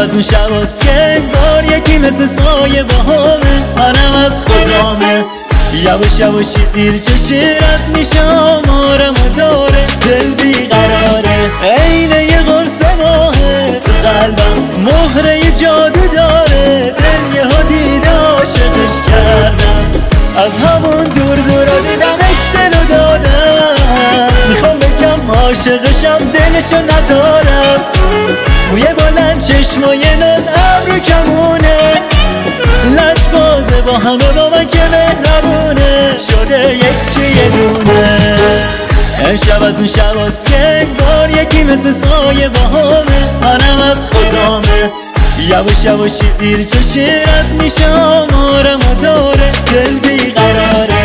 از اون شباست که انگار یکی مثل سایه باهامه، منم از خدامه. یواش یواشی زیر چشی رد میشه آمارم و داره، دل بیقراره عینه یه قرص ماهه، تو قلبم مهره یه جادو داره. دل یه ها دیده عاشقش کردم، از همون دور دورا دیدمش دلو دادم. میخوام بگم عاشقشم دلشو ندارم، موی بلند چشمای ناز ابرو کمونه، لج بازه با همه با من که مهربونه، شده یکی یه دونه. امشب از اون شباست که انگار یکی مثل سایه باهامه، منم از خدامه. یواش یواشی زیر چشی رد میشه آمارم و داره، دل بیقراره.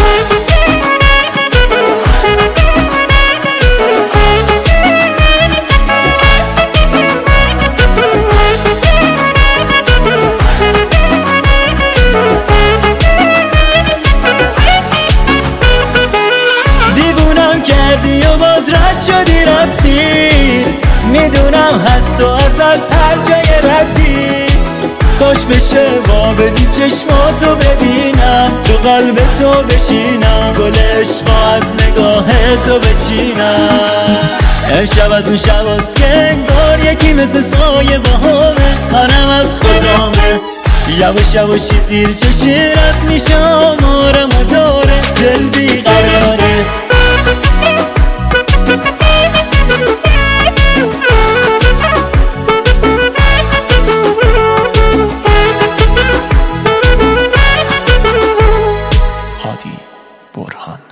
کردی و باز رد شدی رفتی، میدونم هست و ازت هر جای ردی. کاش بشه وا بدی چشماتو ببینم، تو قلب تو بشینم، گل عشقا از نگاه تو بچینم. امشب از اون شباست که انگار یکی مثل سایه باهامه، منم از خدامه. یواش یواشی زیر چشی رد میشه آمارم و داره، دل بیقراره. هادی برهان.